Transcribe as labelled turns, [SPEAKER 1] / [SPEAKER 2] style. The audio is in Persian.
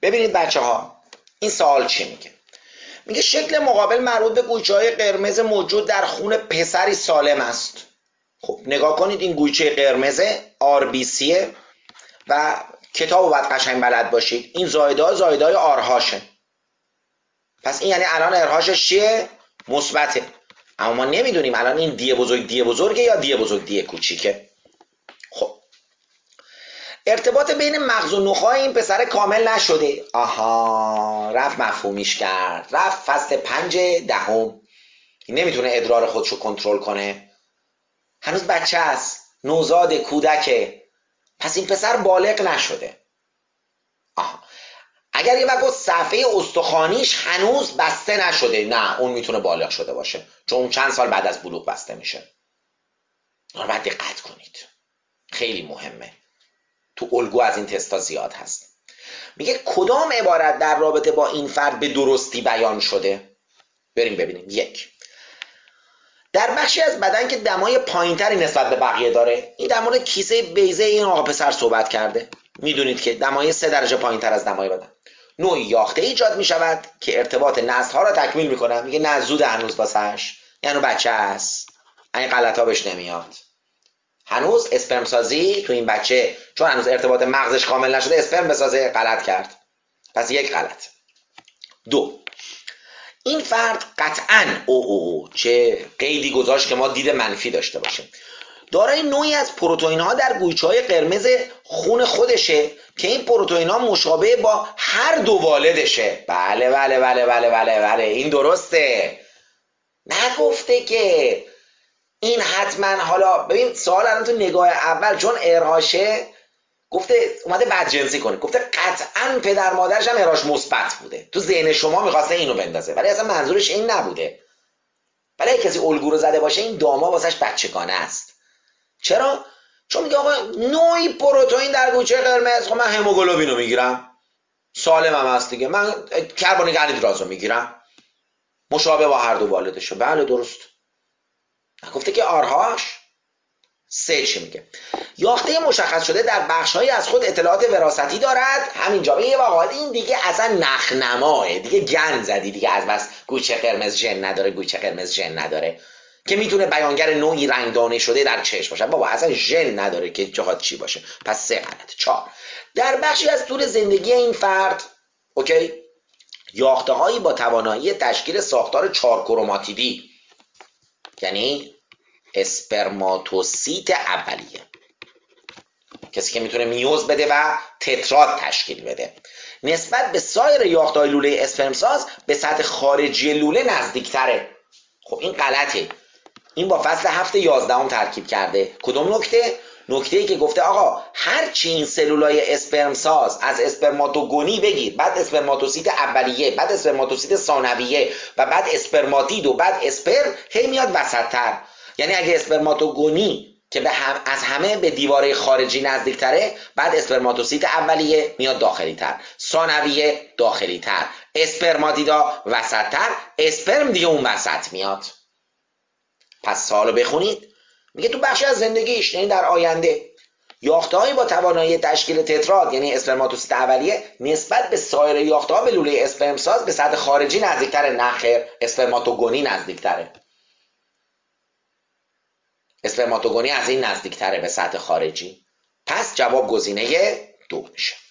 [SPEAKER 1] ببینید بچه ها این سوال چی میگه؟ میگه شکل مقابل مربوط به گویچه‌های قرمز موجود در خون پسری سالم است. خب نگاه کنید این گویچه قرمز RBC و کتابو باید قشنگ بلد باشید. این زایده‌های آرهاشه. پس این یعنی الان ارهاشش چیه؟ مثبته. اما ما نمیدونیم الان این دی بزرگه یا دی بزرگ دی کوچیکه. خب ارتباط بین مغز و نخاع این پسر کامل نشده. آها رفت مفهومیش کرد، رفت فصل 5 دهم. نمیتونه ادرار خودشو کنترل کنه، هنوز بچه است، نوزاد کودکه، پس این پسر بالغ نشده. آها اگر یه وقت صفحه استخوانیش هنوز بسته نشده، نه اون میتونه بالغ شده باشه، چون اون چند سال بعد از بلوغ بسته میشه. باید دقت کنید، خیلی مهمه، تو الگو از این تستا زیاد هست. میگه کدام عبارت در رابطه با این فرد به درستی بیان شده؟ بریم ببینیم. 1. در بخشی از بدن که دمای پایینتری نسبت به بقیه داره. این در مورد کیسه بیضه این آقا پسر صحبت کرده. میدونید که دمای 3 درجه پایینتر از دمای بدن. نوعی یاخته ایجاد میشود که ارتباط نسل‌ها را تکمیل میکنه. میگه نه زود هنوز واسش، یعنی بچه است، این غلطا بهش نمیاد. هنوز اسپرم سازی تو این بچه، چون هنوز ارتباط مغزش کامل نشده اسپرم بسازه، غلط کرد. پس 1 غلط. 2. این فرد قطعاً چه قیدی گذاشت که ما دید منفی داشته باشیم، دارای نوعی از پروتئین ها در گویچه‌های قرمز خون خودشه که این پروتئین ها مشابه با هر دو والدشه. بله بله بله بله بله بله این درسته. نگفته که این حتما. حالا ببین سوال الان تو نگاه اول چون ارهاشه گفته اومده بدجنسی کنه، گفته قطعا پدر مادرش هم ارهاش مثبت بوده، تو ذهن شما میخواسته اینو بندازه، ولی اصلا منظورش این نبوده. ولی اگه کسی الگو رو زده باشه این داما واسش بچگانه است. چرا؟ چون میگه آقا نوعی پروتئین در گویچه قرمز، خب من هموگلوبین رو میگیرم، سالمم هست دیگه، من کربونیک انهیدرات رو میگیرم، مشابه با هر دو والدشه. بله درست. گفته که آرهاش. 3 چی میگه؟ یاخته مشخص شده در بخش‌هایی از خود اطلاعات وراثتی دارد. همینجا یه واقعا این دیگه اصلا نخنماه، دیگه گند زدی دیگه، از بس گویچه قرمز ژن نداره، گویچه قرمز ژن نداره که میتونه بیانگر نوعی رنگدانه شده در چشم باشه. بابا اصلا ژن نداره که جهات چی باشه. پس 3 غلط. 4. در بخشی از طول زندگی این فرد اوکی یاخته‌هایی با توانایی تشکیل ساختار 4 کروماتیدی، یعنی اسپرماتوسیت اولیه، کسی که میتونه میوز بده و تتراد تشکیل بده، نسبت به سایر یافته‌های لوله اسپرم ساز به سطح خارجی لوله نزدیکتره. خب این غلطه. این با فصل 7 11 ترکیب کرده. کدوم نکته؟ نکته‌ای که گفته آقا هر چی این سلولای اسپرم ساز از اسپرماتوگونی بگیر، بعد اسپرماتوسیت اولیه، بعد اسپرماتوسیت ثانویه و بعد اسپرماتید و بعد اسپرم، هی میاد وسط‌تر. یعنی اگه اسپرماتوگونی که از همه به دیواره خارجی نزدیکتره، بعد اسپرماتوسیت اولیه میاد داخلی تر، ثانویه داخلی تر، اسپرماتیدا وسط تر، اسپرم دیگه اون وسط میاد. پس سوالو بخونید. میگه تو بخشی از زندگیش، یعنی در آینده، یافته‌هایی با توانایی تشکیل تتراد یعنی اسپرماتوسیت اولیه نسبت به سایر یافته‌ها به لوله اسپرم ساز به سطح خارجی نزدیکتره. نخیر، اسپرماتوگونی نزدیکتره. اسپرماتوگونی از این نزدیکتره به سطح خارجی. پس جواب گزینه 2 میشه.